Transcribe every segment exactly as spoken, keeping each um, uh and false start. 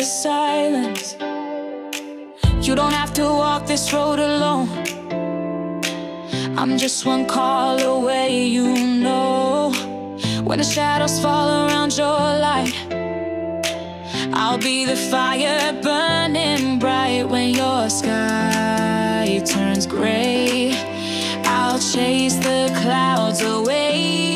silence. You don't have to walk this road alone. I'm just one call away, you know. When the shadows fall around your light, I'll be the fire burning bright. When your sky turns gray, I'll chase the clouds away.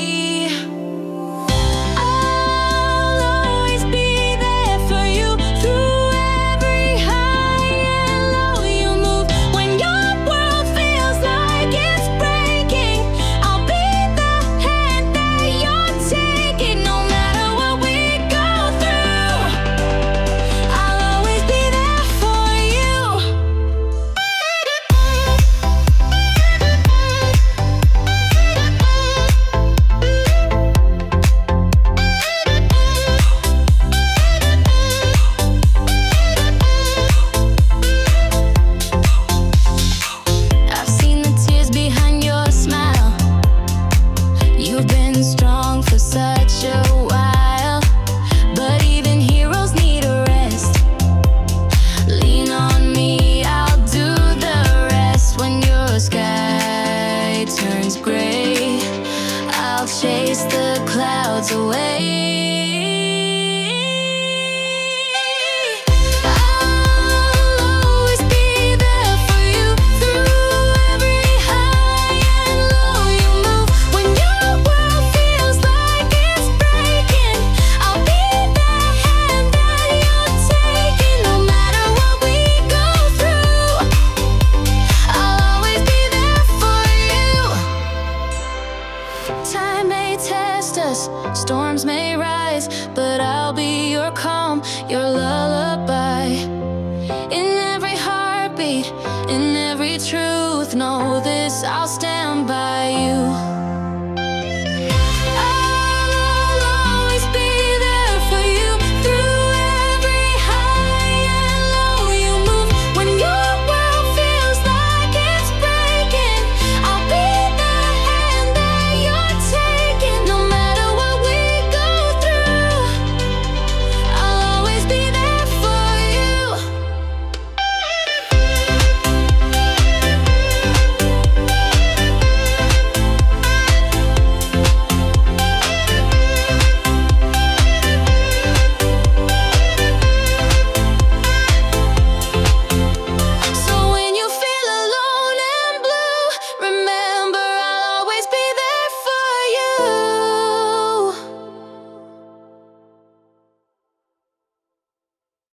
I'll chase the clouds away. Time may test us, storms may rise, but I'll be your calm, your lullaby. In every heartbeat, in every truth, know this, I'll stand by you.